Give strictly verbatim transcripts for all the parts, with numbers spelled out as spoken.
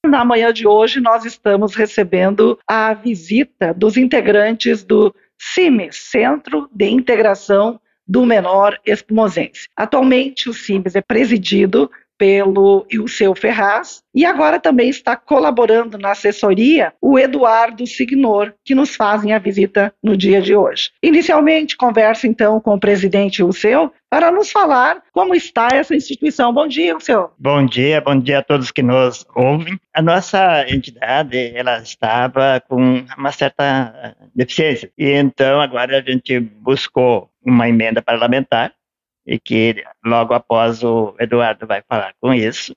Na manhã de hoje, nós estamos recebendo a visita dos integrantes do CIMES, Centro de Integração do Menor Espumosense. Atualmente, o CIMES é presidido pelo Ilceu Ferraz, e agora também está colaborando na assessoria o Eduardo Signor, que nos fazem a visita no dia de hoje. Inicialmente, converso então com o presidente Ilceu para nos falar como está essa instituição. Bom dia, Ilceu. Bom dia, bom dia a todos que nos ouvem. A nossa entidade, ela estava com uma certa deficiência, e então agora a gente buscou uma emenda parlamentar, e que logo após o Eduardo vai falar com isso.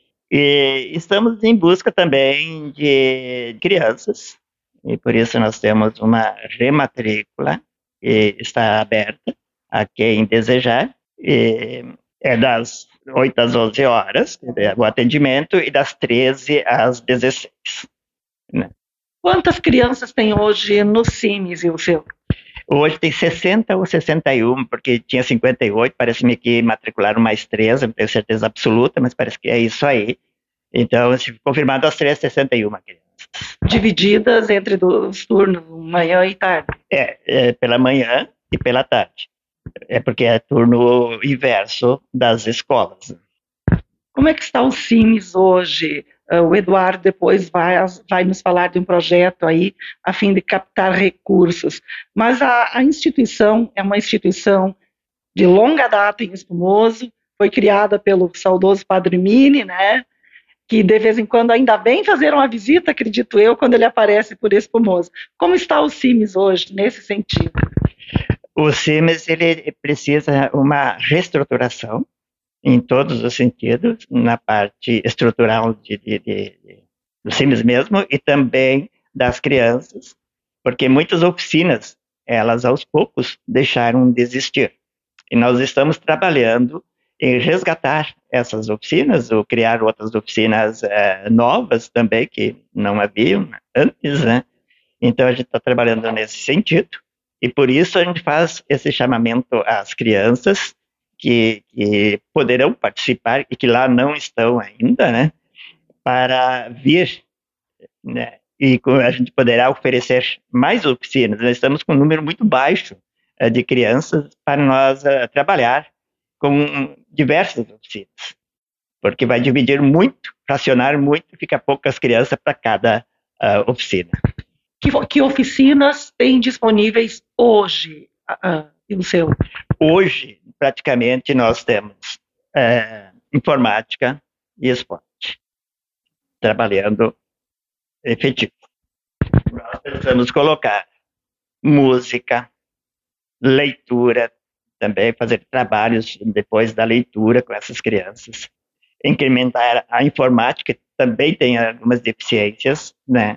E estamos em busca também de crianças, e por isso nós temos uma rematrícula que está aberta a quem desejar. E é das oito às onze horas o atendimento e das treze às dezesseis. Né? Quantas crianças tem hoje no CIMES, Ilceu? Hoje tem sessenta ou sessenta e um, porque tinha cinquenta e oito, parece-me que matricularam mais três, não tenho certeza absoluta, mas parece que é isso aí. Então, se confirmado as três, sessenta e uma crianças. Divididas entre os turnos, manhã e tarde? É, é, pela manhã e pela tarde. É porque é turno inverso das escolas. Como é que está o CIMES hoje? O Eduardo depois vai, vai nos falar de um projeto aí a fim de captar recursos. Mas a, a instituição é uma instituição de longa data em Espumoso, foi criada pelo saudoso Padre Mini, né? Que de vez em quando ainda vem fazer uma visita, acredito eu, quando ele aparece por Espumoso. Como está o CIMES hoje, nesse sentido? O CIMES, ele precisa uma reestruturação em todos os sentidos, na parte estrutural de, de, de, de, do CIMES mesmo e também das crianças, porque muitas oficinas, elas aos poucos deixaram de existir. E nós estamos trabalhando em resgatar essas oficinas, ou criar outras oficinas é, novas também, que não haviam antes, né? Então a gente está trabalhando nesse sentido, e por isso a gente faz esse chamamento às crianças, Que, que poderão participar e que lá não estão ainda, né, para vir, né, e a gente poderá oferecer mais oficinas. Nós estamos com um número muito baixo uh, de crianças para nós uh, trabalhar com diversas oficinas, porque vai dividir muito, fracionar muito, e fica poucas crianças para cada uh, oficina. Que, que oficinas tem disponíveis hoje, uh, Ilceu? Hoje, praticamente, nós temos é, informática e esporte, trabalhando efetivo. Nós precisamos colocar música, leitura, também fazer trabalhos depois da leitura com essas crianças, incrementar a informática, que também tem algumas deficiências, né?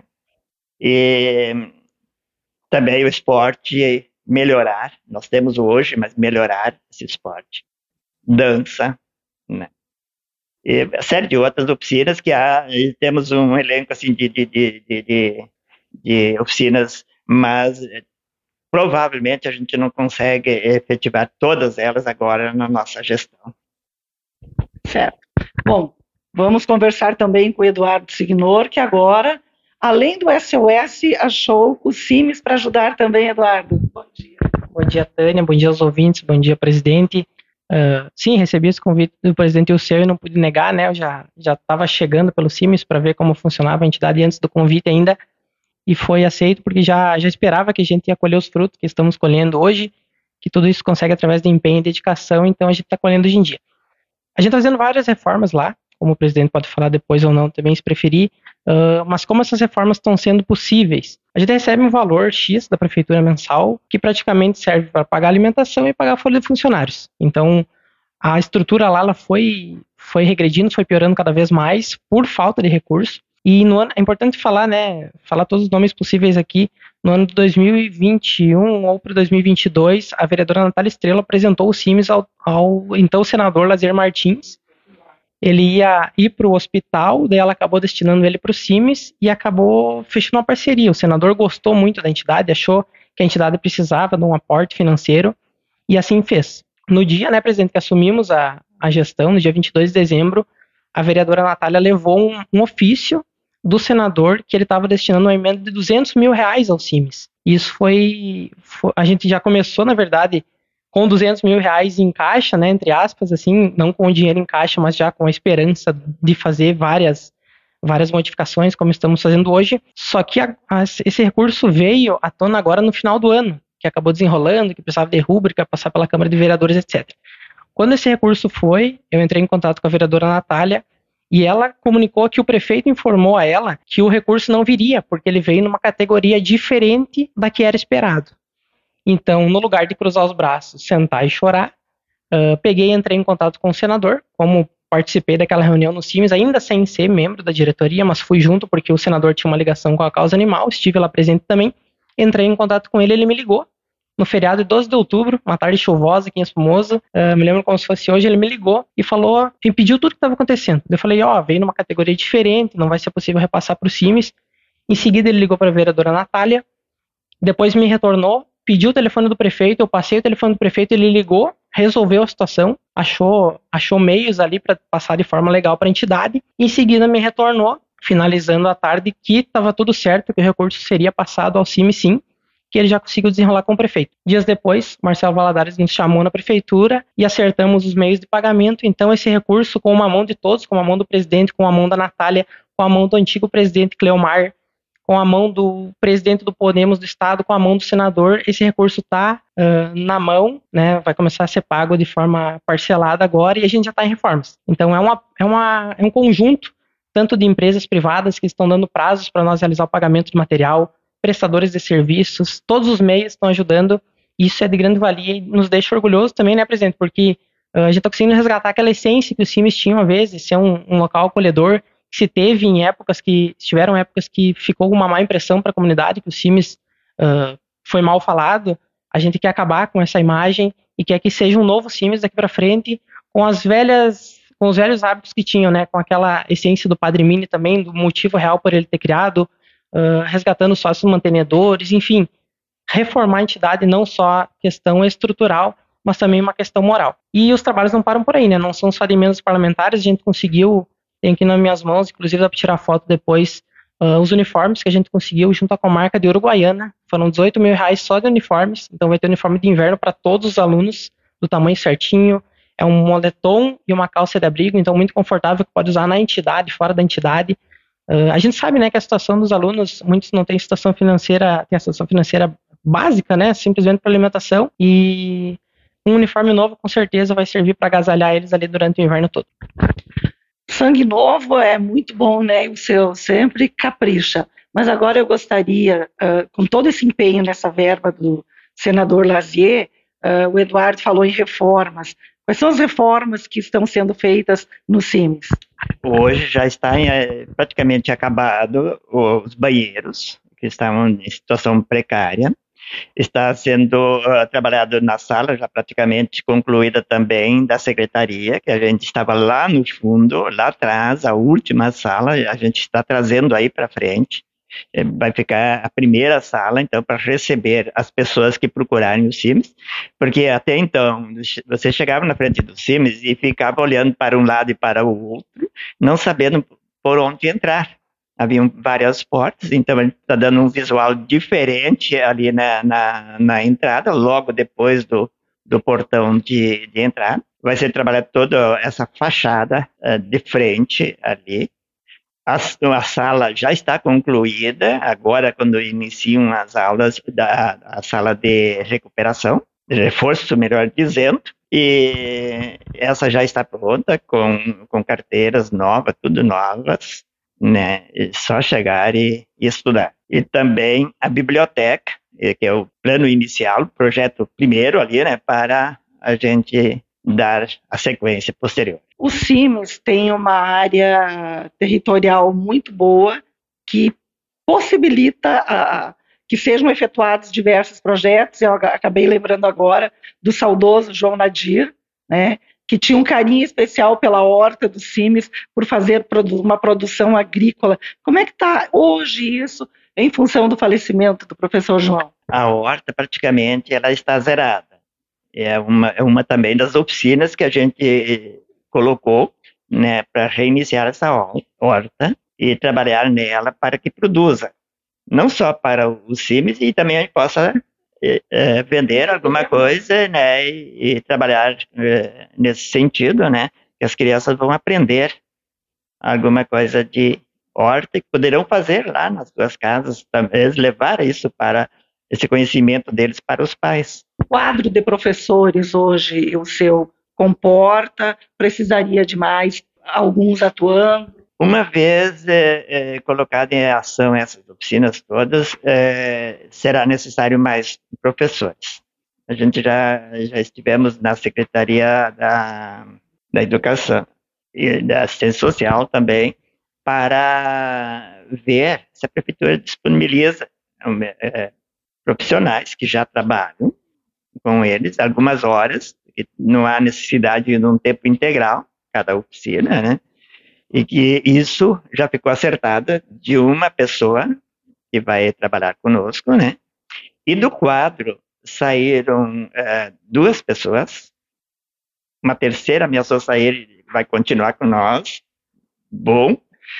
E também o esporte, melhorar, nós temos hoje, mas melhorar esse esporte, dança, né? E a série de outras oficinas que há, e temos um elenco assim de, de, de, de, de oficinas, mas provavelmente a gente não consegue efetivar todas elas agora na nossa gestão. Certo. Bom, vamos conversar também com o Eduardo Signor, que agora, além do S O S, achou o CIMES para ajudar também, Eduardo. Bom dia. Bom dia, Tânia. Bom dia aos ouvintes. Bom dia, presidente. Uh, sim, recebi esse convite do presidente Ilceu e não pude negar, né? Eu já já estava chegando pelo CIMES para ver como funcionava a entidade antes do convite ainda, e foi aceito porque já, já esperava que a gente ia colher os frutos que estamos colhendo hoje, que tudo isso consegue através de empenho e dedicação, então a gente está colhendo hoje em dia. A gente está fazendo várias reformas lá, como o presidente pode falar depois ou não, também se preferir, uh, mas como essas reformas estão sendo possíveis? A gente recebe um valor X da prefeitura mensal, que praticamente serve para pagar alimentação e pagar a folha de funcionários. Então, a estrutura lá ela foi, foi regredindo, foi piorando cada vez mais, por falta de recurso. E no ano, é importante falar, né, falar todos os nomes possíveis aqui, no ano de dois mil e vinte e um ou para dois mil e vinte e dois, a vereadora Natália Estrela apresentou o CIMES ao, ao então senador Lazier Martins. Ele ia ir para o hospital, daí ela acabou destinando ele para o CIMES e acabou fechando uma parceria. O senador gostou muito da entidade, achou que a entidade precisava de um aporte financeiro e assim fez. No dia, né, presidente, que assumimos a, a gestão, no dia vinte e dois de dezembro, a vereadora Natália levou um, um ofício do senador que ele estava destinando uma emenda de duzentos mil reais aos CIMES. Isso foi, foi... A gente já começou, na verdade, com duzentos mil reais em caixa, né, entre aspas, assim, não com o dinheiro em caixa, mas já com a esperança de fazer várias, várias modificações, como estamos fazendo hoje. Só que a, a, esse recurso veio à tona agora no final do ano, que acabou desenrolando, que precisava de rúbrica, passar pela Câmara de Vereadores, etcétera. Quando esse recurso foi, eu entrei em contato com a vereadora Natália, e ela comunicou que o prefeito informou a ela que o recurso não viria, porque ele veio numa categoria diferente da que era esperado. Então, no lugar de cruzar os braços, sentar e chorar, uh, peguei e entrei em contato com o senador, como participei daquela reunião no CIMES, ainda sem ser membro da diretoria, mas fui junto porque o senador tinha uma ligação com a causa animal, estive lá presente também, entrei em contato com ele, ele me ligou, no feriado de doze de outubro, uma tarde chuvosa aqui em Espumoso, uh, me lembro como se fosse hoje, ele me ligou e falou, me pediu tudo o que estava acontecendo. Eu falei, ó, oh, veio numa categoria diferente, não vai ser possível repassar para o CIMES. Em seguida ele ligou para a vereadora Natália, depois me retornou, pediu o telefone do prefeito, eu passei o telefone do prefeito, ele ligou, resolveu a situação, achou, achou meios ali para passar de forma legal para a entidade, em seguida me retornou, finalizando a tarde, que estava tudo certo, que o recurso seria passado ao CIMES sim, que ele já conseguiu desenrolar com o prefeito. Dias depois, Marcelo Valadares nos chamou na prefeitura e acertamos os meios de pagamento, então esse recurso com uma mão de todos, com a mão do presidente, com a mão da Natália, com a mão do antigo presidente Cleomar, com a mão do presidente do Podemos do Estado, com a mão do senador, esse recurso está uh, na mão, né, vai começar a ser pago de forma parcelada agora e a gente já está em reformas. Então é, uma, é, uma, é um conjunto, tanto de empresas privadas que estão dando prazos para nós realizar o pagamento de material, prestadores de serviços, todos os meios estão ajudando, isso é de grande valia e nos deixa orgulhosos também, né, presidente, porque uh, a gente está conseguindo resgatar aquela essência que os CIMES tinham, às vezes, ser um, um local acolhedor, que se teve em épocas que, tiveram épocas que ficou uma má impressão para a comunidade, que o CIMES uh, foi mal falado, a gente quer acabar com essa imagem e quer que seja um novo CIMES daqui para frente, com as velhas, com os velhos hábitos que tinham, né, com aquela essência do Padre Mini também, do motivo real por ele ter criado, Uh, resgatando sócios mantenedores, enfim, reformar a entidade não só questão estrutural, mas também uma questão moral. E os trabalhos não param por aí, né? Não são só de emendas parlamentares, a gente conseguiu, tem aqui nas minhas mãos, inclusive dá para tirar foto depois, uh, os uniformes que a gente conseguiu junto à comarca de Uruguaiana, foram dezoito mil reais só de uniformes, então vai ter uniforme de inverno para todos os alunos, do tamanho certinho, é um moletom e uma calça de abrigo, então muito confortável, que pode usar na entidade, fora da entidade. Uh, a gente sabe, né, que a situação dos alunos, muitos não têm situação financeira, tem a situação financeira básica, né, simplesmente para alimentação, e um uniforme novo com certeza vai servir para agasalhar eles ali durante o inverno todo. Sangue novo é muito bom, né, o seu sempre capricha, mas agora eu gostaria, uh, com todo esse empenho nessa verba do senador Lazier, uh, o Eduardo falou em reformas. Quais são as reformas que estão sendo feitas no CIMES? Hoje já está em, praticamente acabado os banheiros, que estavam em situação precária. Está sendo uh, trabalhado na sala, já praticamente concluída também, da secretaria, que a gente estava lá no fundo, lá atrás, a última sala, a gente está trazendo aí para frente. Vai ficar a primeira sala, então, para receber as pessoas que procurarem o CIMES, porque até então, você chegava na frente do CIMES e ficava olhando para um lado e para o outro, não sabendo por onde entrar. Haviam várias portas, então ele está dando um visual diferente ali na, na, na entrada, logo depois do, do portão de, de entrada. Vai ser trabalhada toda essa fachada uh, de frente ali. A, a sala já está concluída, agora quando iniciam as aulas da a sala de recuperação, de reforço, melhor dizendo, e essa já está pronta, com, com carteiras novas, tudo novas, né? É só chegar e, e estudar. E também a biblioteca, que é o plano inicial, o projeto primeiro ali, né, para a gente dar a sequência posterior. O CIMES tem uma área territorial muito boa que possibilita a, que sejam efetuados diversos projetos. Eu acabei lembrando agora do saudoso João Nadir, né, que tinha um carinho especial pela horta do CIMES, por fazer produ- uma produção agrícola. Como é que está hoje isso, em função do falecimento do professor João? A horta, praticamente, ela está zerada. É uma, é uma também das oficinas que a gente colocou, né, para reiniciar essa horta. e trabalhar nela para que produza, não só para os CIMES, e também a gente possa é, é, vender alguma coisa, né, e, e trabalhar é, nesse sentido, né, que as crianças vão aprender alguma coisa de horta, que poderão fazer lá nas suas casas, talvez levar isso para esse conhecimento deles para os pais. O quadro de professores hoje, o seu comporta, precisaria de mais, alguns atuando? Uma vez é, é, colocada em ação essas oficinas todas, é, será necessário mais professores. A gente já, já estivemos na Secretaria da, da Educação e da Assistência Social também, para ver se a Prefeitura disponibiliza é, profissionais que já trabalham com eles algumas horas, não há necessidade de um tempo integral, cada oficina, né? E que isso já ficou acertada de uma pessoa que vai trabalhar conosco, né? E do quadro saíram é, duas pessoas, uma terceira ameaçou sair e vai continuar com nós, bom,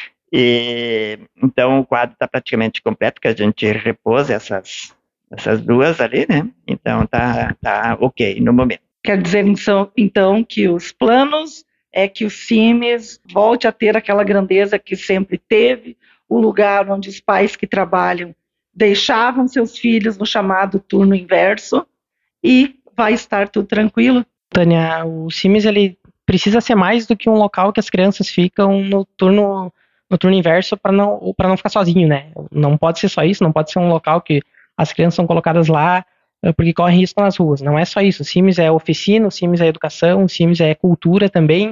e então o quadro está praticamente completo, que a gente repôs essas, essas duas ali, né? Então tá, tá ok no momento. Quer dizer, então, que os planos é que o CIMES volte a ter aquela grandeza que sempre teve, o lugar onde os pais que trabalham deixavam seus filhos no chamado turno inverso, e vai estar tudo tranquilo? Tânia, o CIMES ele precisa ser mais do que um local que as crianças ficam no turno, no turno inverso para não, para não ficar sozinho, né? Não pode ser só isso, não pode ser um local que as crianças são colocadas lá porque correm risco nas ruas. Não é só isso. O CIMES é oficina, o CIMES é educação, o CIMES é cultura também,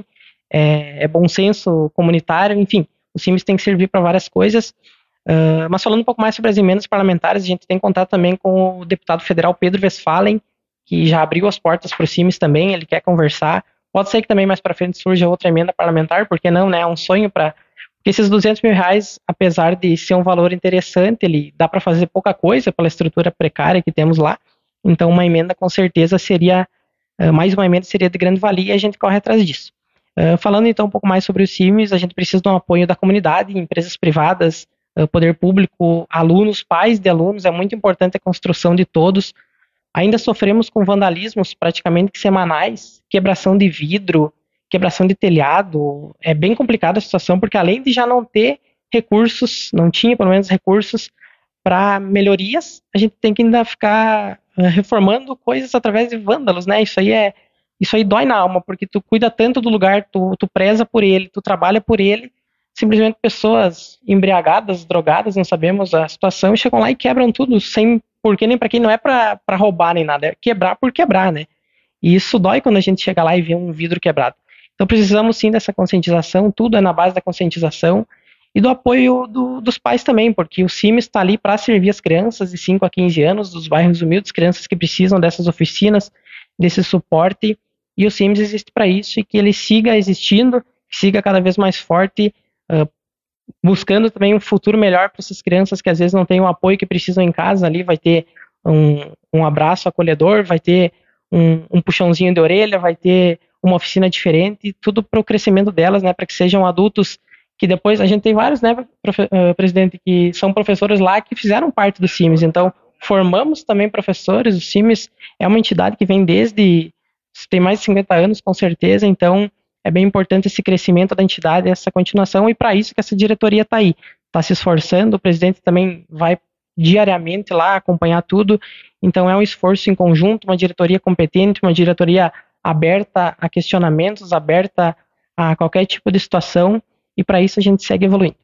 é, é bom senso comunitário, enfim. O CIMES tem que servir para várias coisas. Uh, mas falando um pouco mais sobre as emendas parlamentares, a gente tem contato também com o deputado federal Pedro Westphalen, que já abriu as portas para o CIMES também, ele quer conversar. Pode ser que também mais para frente surja outra emenda parlamentar, porque não, né? É um sonho para... Porque esses duzentos mil reais, apesar de ser um valor interessante, ele dá para fazer pouca coisa pela estrutura precária que temos lá. Então, uma emenda com certeza seria, uh, mais uma emenda seria de grande valia, e a gente corre atrás disso. Uh, falando então um pouco mais sobre o CIMES, a gente precisa de um apoio da comunidade, empresas privadas, uh, poder público, alunos, pais de alunos, é muito importante a construção de todos. Ainda sofremos com vandalismos praticamente semanais, quebração de vidro, quebração de telhado. É bem complicada a situação, porque além de já não ter recursos, não tinha pelo menos recursos para melhorias, a gente tem que ainda ficar reformando coisas através de vândalos, né? Isso aí é, isso aí dói na alma, porque tu cuida tanto do lugar, tu, tu preza por ele, tu trabalha por ele, simplesmente pessoas embriagadas, drogadas, não sabemos a situação, chegam lá e quebram tudo, sem porquê nem para quem, não é para roubar nem nada, é quebrar por quebrar, né? E isso dói quando a gente chega lá e vê um vidro quebrado. Então precisamos sim dessa conscientização, tudo é na base da conscientização, e do apoio do, dos pais também, porque o CIMES está ali para servir as crianças de cinco a quinze anos, dos bairros humildes, crianças que precisam dessas oficinas, desse suporte, e o CIMES existe para isso, e que ele siga existindo, siga cada vez mais forte, uh, buscando também um futuro melhor para essas crianças que às vezes não têm o apoio que precisam em casa, ali vai ter um, um abraço acolhedor, vai ter um, um puxãozinho de orelha, vai ter uma oficina diferente, tudo para o crescimento delas, né, para que sejam adultos que depois, a gente tem vários, né, profe, uh, presidente, que são professores lá que fizeram parte do CIMES, então formamos também professores, o CIMES é uma entidade que vem desde, tem mais de cinquenta anos com certeza, então é bem importante esse crescimento da entidade, essa continuação, e para isso que essa diretoria está aí, está se esforçando, o presidente também vai diariamente lá acompanhar tudo, então é um esforço em conjunto, uma diretoria competente, uma diretoria aberta a questionamentos, aberta a qualquer tipo de situação, e para isso a gente segue evoluindo.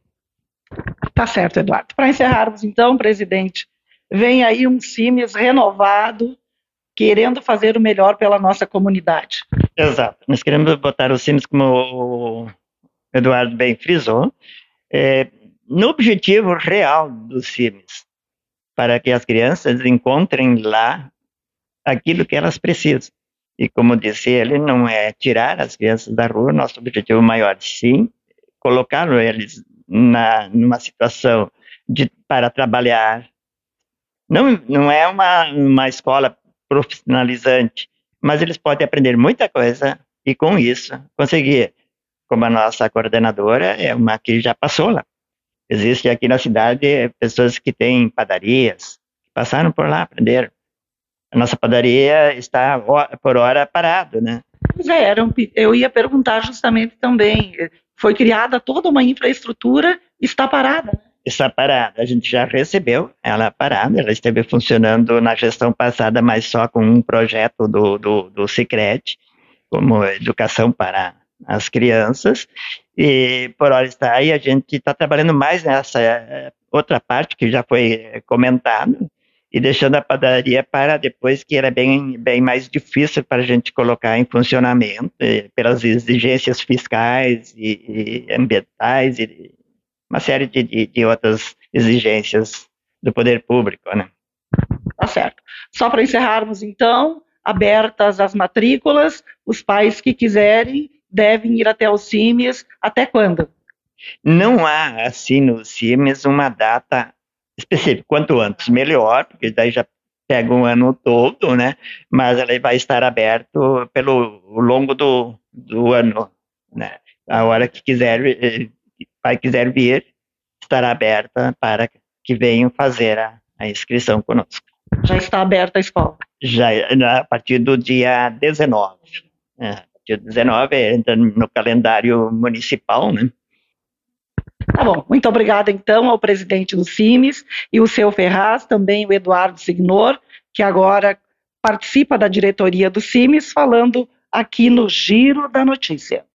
Tá certo, Eduardo. Para encerrarmos então, presidente, vem aí um CIMES renovado, querendo fazer o melhor pela nossa comunidade. Exato. Nós queremos botar o CIMES, como o Eduardo bem frisou, é, no objetivo real do CIMES, para que as crianças encontrem lá aquilo que elas precisam. E como disse ele, não é tirar as crianças da rua, nosso objetivo maior, sim, colocar eles na, numa situação de, para trabalhar. Não, não é uma, uma escola profissionalizante, mas eles podem aprender muita coisa e com isso conseguir, como a nossa coordenadora é uma que já passou lá, Existe aqui na cidade pessoas que têm padarias, que passaram por lá, aprenderam. A nossa padaria está por hora parado, né? Pois é, era um, eu ia perguntar justamente também. Foi criada toda uma infraestrutura, está parada. Está parada. A gente já recebeu ela parada. Ela esteve funcionando na gestão passada, mas só com um projeto do, do, do Sicredi, como educação para as crianças. E por hora está aí. A gente está trabalhando mais nessa outra parte que já foi comentado, e deixando a padaria para depois, que era bem, bem mais difícil para a gente colocar em funcionamento, pelas exigências fiscais e, e ambientais, e uma série de, de, de outras exigências do poder público, né? Tá certo. Só para encerrarmos, então, abertas as matrículas, os pais que quiserem devem ir até os CIMES. Até quando? Não há, assim, no CIMES uma data específico, quanto antes melhor, porque daí já pega um ano todo, né? Mas ela vai estar aberto pelo longo do, do ano, né? A hora que quiser, pai quiser vir, estará aberta para que venham fazer a, a inscrição conosco. Já está aberta a escola? Já, a partir do dia dezenove. É, a partir do dezenove entra no calendário municipal, né? Tá bom, muito obrigada então ao presidente do CIMES e o seu Ferraz, também o Eduardo Signor, que agora participa da diretoria do CIMES, falando aqui no Giro da Notícia.